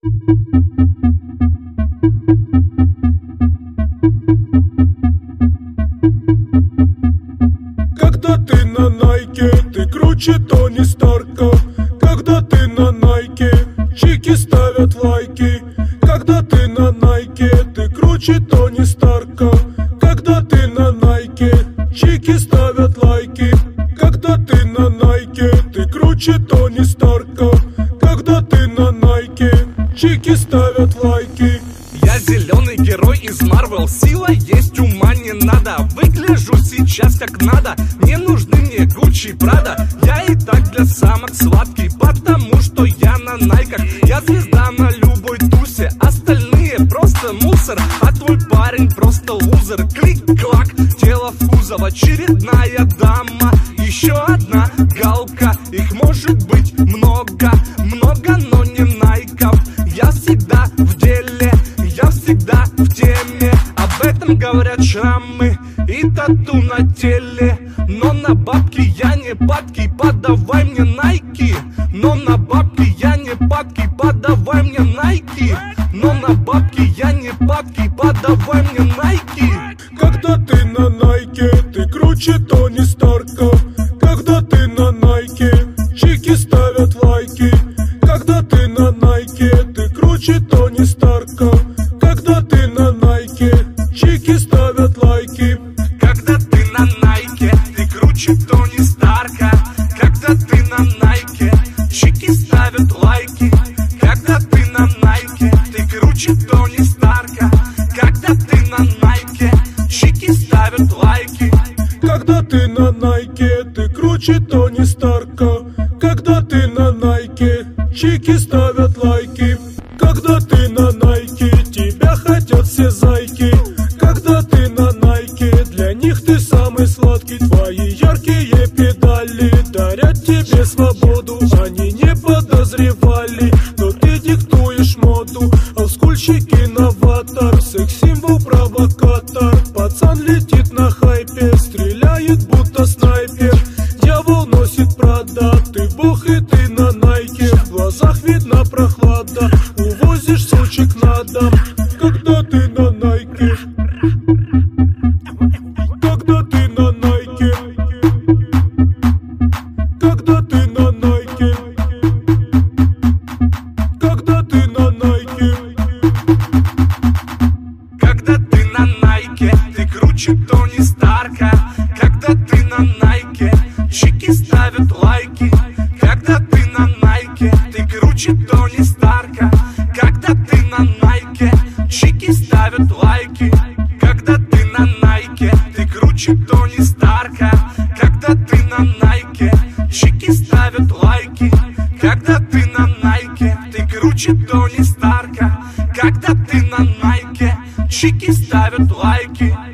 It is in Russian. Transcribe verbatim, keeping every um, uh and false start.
Когда ты на Найке, ты круче Тони Старка. Когда ты на Найке, чики ставят лайки. Когда ты на Найке, ты круче Тони Старка. Когда ты на Найке, чики ставят лайки. Когда ты на Найке, ты круче Тони Старка. Когда ты на Найке, чики ставят лайки. Я зеленый герой из Марвел, сила есть, ума не надо. Выгляжу сейчас как надо, не нужны мне Гуччи и Прада. Я и так для самок сладкий, потому что я на найках. Я звезда на любой тусе, остальные просто мусор. А твой парень просто лузер. Клик-клак, тело в кузов, очередная дама. Еще одна галка, их может быть много. Много, но не найков. Я всегда в деле, я всегда в теме. Об этом говорят шрамы и тату на теле. Но на бабки я не падкий, подавай мне найки. Но на бабки я не падкий, подавай мне найки. Но на бабки я не падкий, подавай мне найки. Когда ты на Найке, ты круче Тони Старка. Когда ты на Найке, чики ставят лайки. Когда ты на Найке, ты круче Тони Старка. Когда ты на Найке, чики ставят лайки. Когда ты на Найке, ты круче Тони Старка. Когда ты на Найке, чики ставят лайки. Когда ты на Найке, ты круче Тони Старка. Когда ты на Найке, чики ставят лайки. Когда ты на Найке, ты круче Тони Старка. Когда ты на Найке, чики ставят лайки. Когда ты на Найке, тебя хотят все зайки. Когда ты на Найке, для них ты самый сладкий. Твои яркие педали дарят тебе свободу. Они не подозревали, но ты диктуешь моду. Олдскульщики новатор, секс-символ провокатор. Пацан летит на хайпе, стреляет будто снайпер. Дьявол носит Прада, ты бог и ты на Найке. В глазах видна прохлада, увозишь сучек на дом. Когда ты на Найке, когда ты на Найке, когда ты на Найке, когда ты на Найке. Когда ты на Найке, ты круче Тони Старка. Когда ты на Найке, чики ставят лайки. Когда ты на Найке, ты круче Тони Старка. Когда ты на Найке, чики ставят лайки. Когда ты на Найке, ты круче Тони Старка. Когда ты на Найке, чики ставят лайки. Когда ты на Найке, ты круче Тони Старка. Когда ты на Найке, чики ставят лайки.